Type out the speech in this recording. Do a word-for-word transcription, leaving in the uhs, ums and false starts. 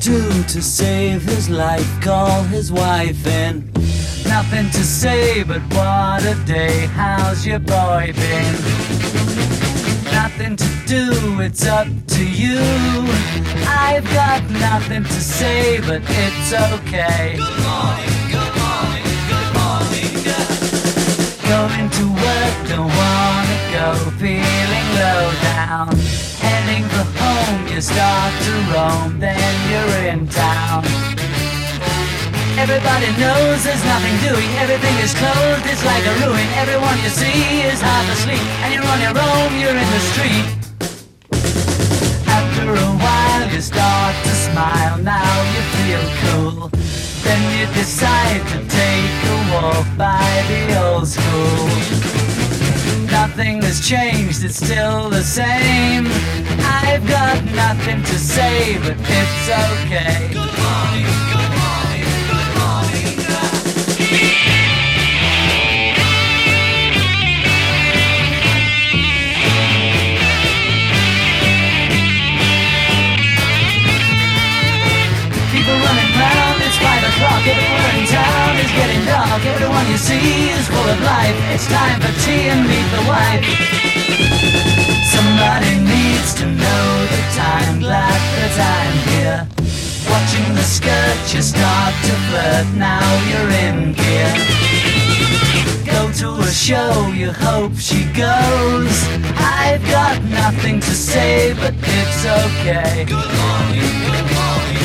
do to save his life? Call his wife in. Nothing to say, but what a day. How's your boy been? Nothing to do, it's up to you. I've got nothing to say, but it's okay. Good morning, good morning, good morning, yeah. Going to work, don't wanna go, feeling low down. Heading for home, you start to roam, then you're in town. Everybody knows there's nothing doing, everything is closed, it's like a ruin. Everyone you see is half asleep, and you're on your own, you're in the street. After a while you start to smile, now you feel cool. Then you decide to take a walk by the old school. Nothing has changed, it's still the same. I've got nothing to say, but it's okay. Good morning, good morning, good morning, yeah. People running round, it's five o'clock. Everywhere in town is getting dark. Everyone you see is full of life. It's time for tea and meet the wife. Somebody needs to know the time. Glad that I'm here. Watching the skirt, you start to flirt. Now you're in gear. Go to a show, you hope she goes. I've got nothing to say, but it's okay. Good morning, good morning.